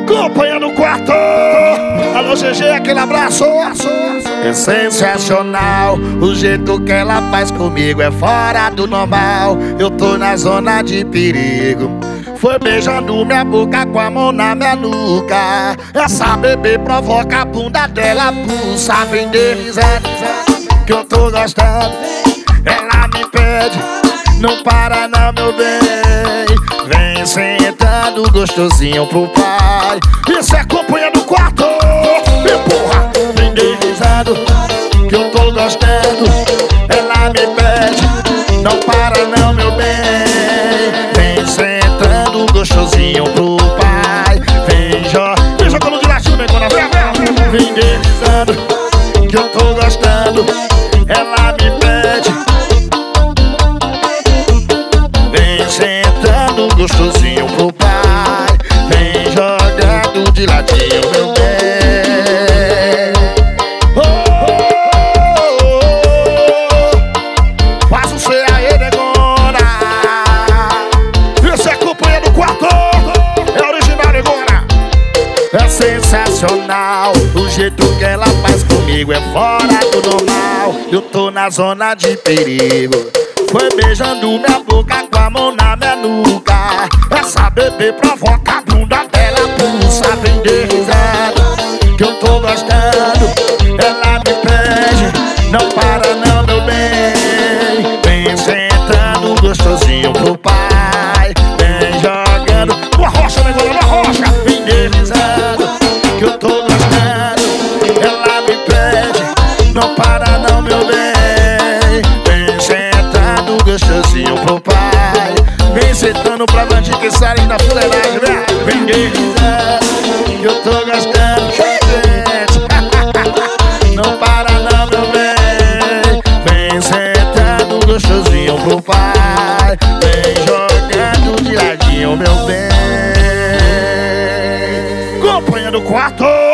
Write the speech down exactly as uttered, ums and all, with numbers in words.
Companhia no quarto. Alô, G G, aquele abraço. É sensacional, o jeito que ela faz comigo é fora do normal. Eu tô na zona de perigo. Foi beijando minha boca com a mão na minha nuca. Essa bebê provoca a bunda dela, pulsa, vem deslizando, que eu tô gostando. Ela me pede, não para não, meu bem. Vem sentando gostosinho pro pai. Isso é companhia do quarto. E porra, vem deslizando, que eu tô gostando. Ela me pede, não para não, meu bem. Vem sentando gostosinho pro pai. Vem jogando, vem jogando de latinho, negona, vem, vem. Vem deslizando, que eu tô gostando. Ela me pede, vem sentando gostosinho pro pai. Vem jogando de ladinho, meu bem. Oh, oh, oh, oh. Faz o C aí, negona. Isso é companhia do quarto. É original, negona. É sensacional, o jeito que ela faz comigo é fora do normal. Eu tô na zona de perigo. Foi beijando minha boca com a mão na minha nuca. Essa bebê provoca a bunda dela, pulsa, vem deslizando, que eu tô gostando. Ela me pede, não para não, meu bem. Vem sentando gostosinho pro pai. Vem jogando uma rocha, negócio na rocha. Vem deslizando, que eu tô gostando. Ela me pede, não para não, meu bem. Gostosinho pro pai. Vem sentando pra bandido que sai na fuleiragem, né? Vem deslizando, que eu tô gostando, gente. Não para não, meu bem. Vem sentando gostosinho pro pai. Vem jogando de ladinho, meu bem. Companhia do quarto.